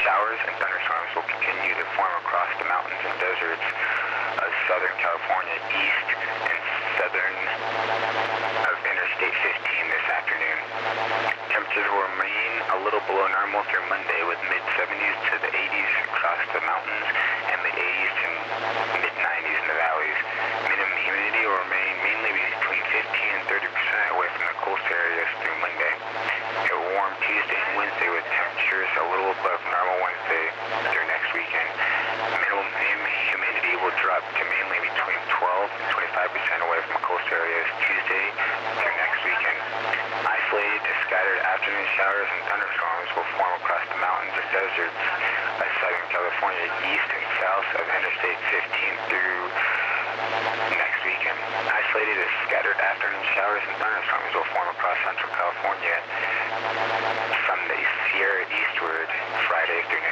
showers and thunderstorms will continue to form across the mountains and deserts of Southern California, east and southern of Interstate 15 this afternoon. Temperatures will remain a little below normal through Monday, with mid-70s to the 80s across the mountains and the 80s to mid-90s in the valleys. Minimum humidity will remain mainly between 15 and 30% away from the coast areas through Monday. A warm Tuesday and Wednesday with temperatures a little above normal Wednesday through next weekend. Minimum humidity will drop to mainly between 12 and 25% away from coast areas Tuesday through next weekend. Isolated to scattered afternoon showers and thunderstorms will form across the mountains and deserts of Southern California, east and south of Interstate 15 through next weekend. Isolated to scattered afternoon showers and thunderstorms will form across Central California from the Sierra eastward Friday through